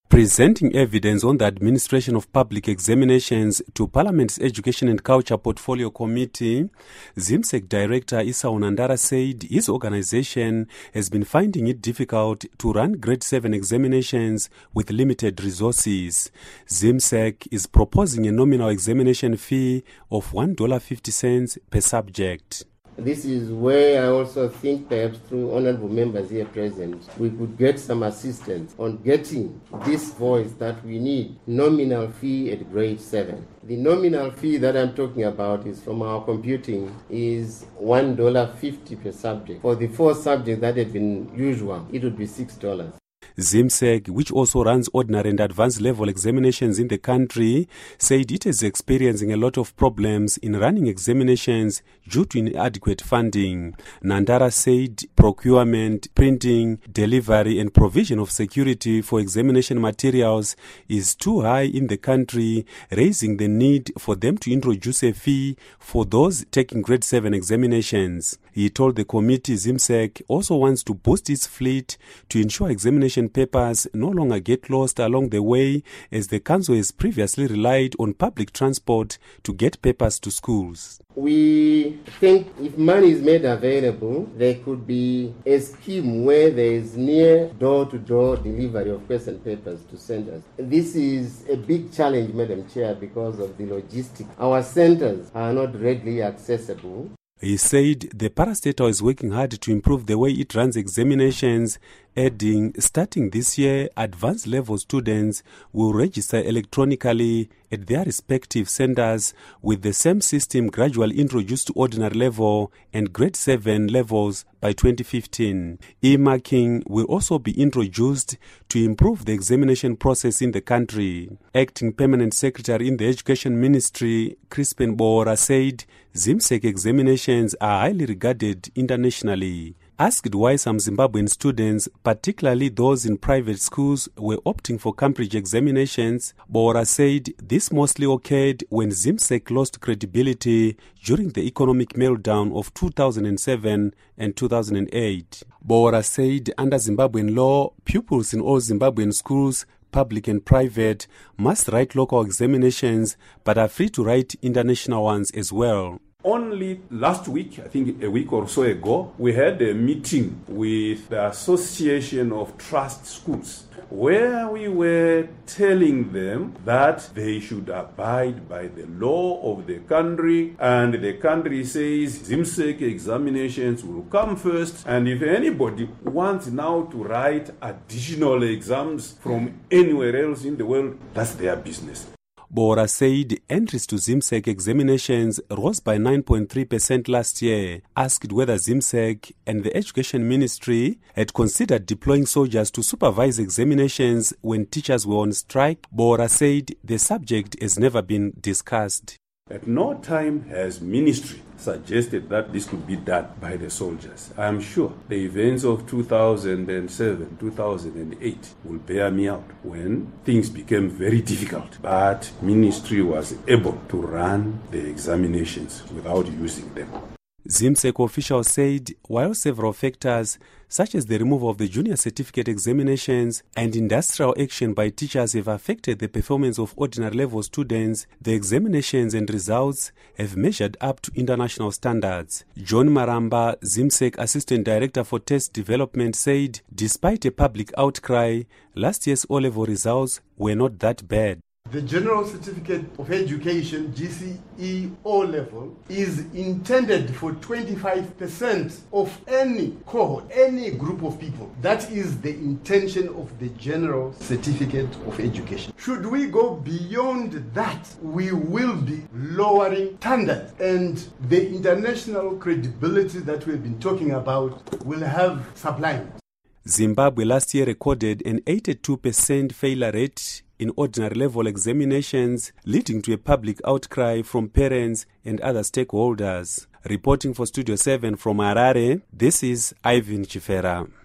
Presenting evidence on the administration of public examinations to Parliament's Education and Culture Portfolio Committee, ZIMSEC Director Esau Nandara said his organization has been finding it difficult to run Grade 7 examinations with limited resources. ZIMSEC is proposing a nominal examination fee of $1.50 per subject. This is where I also think perhaps through honorable members here present, we could get some assistance on getting this voice that we need, nominal fee at grade 7. The nominal fee that I'm talking about is from our computing is $1.50 per subject. For the 4 subjects that had been usual, it would be $6. ZIMSEC, which also runs ordinary and advanced level examinations in the country, said it is experiencing a lot of problems in running examinations due to inadequate funding. Nandara said procurement, printing, delivery and provision of security for examination materials is too high in the country, raising the need for them to introduce a fee for those taking grade 7 examinations. He told the committee ZIMSEC also wants to boost its fleet to ensure examination papers no longer get lost along the way, as the council has previously relied on public transport to get papers to schools. We think if money is made available, there could be a scheme where there is near door-to-door delivery of question papers to centers. This is a big challenge, Madam Chair, because of the logistics. Our centers are not readily accessible. He said the parastatal is working hard to improve the way it runs examinations, adding, starting this year, advanced level students will register electronically at their respective centers with the same system gradually introduced to ordinary level and grade 7 levels by 2015. E-marking will also be introduced to improve the examination process in the country. Acting Permanent Secretary in the Education Ministry, Crispin Bora, said ZIMSEC examinations are highly regarded internationally. Asked why some Zimbabwean students, particularly those in private schools, were opting for Cambridge examinations, Bora said this mostly occurred when ZIMSEC lost credibility during the economic meltdown of 2007 and 2008. Bora said under Zimbabwean law, pupils in all Zimbabwean schools, public and private, must write local examinations but are free to write international ones as well. Only last week, I think a week or so ago, we had a meeting with the Association of Trust Schools, where we were telling them that they should abide by the law of the country, and the country says ZIMSEC examinations will come first, and if anybody wants now to write additional exams from anywhere else in the world, that's their business. Bora said entries to ZIMSEC examinations rose by 9.3% last year. Asked whether ZIMSEC and the Education Ministry had considered deploying soldiers to supervise examinations when teachers were on strike, Bora said the subject has never been discussed. At no time has ministry suggested that this could be done by the soldiers. I am sure the events of 2007, 2008 will bear me out when things became very difficult. But ministry was able to run the examinations without using them. ZIMSEC officials said while several factors, such as the removal of the junior certificate examinations and industrial action by teachers have affected the performance of ordinary level students, the examinations and results have measured up to international standards. John Maramba, ZIMSEC Assistant Director for Test Development, said despite a public outcry, last year's O-level results were not that bad. The General Certificate of Education, GCE O-Level, is intended for 25% of any cohort, any group of people. That is the intention of the General Certificate of Education. Should we go beyond that, we will be lowering standards, and the international credibility that we've been talking about will have sublined. Zimbabwe last year recorded an 82% failure rate in ordinary level examinations, leading to a public outcry from parents and other stakeholders. Reporting for Studio 7 from Harare, this is Ivan Chifera.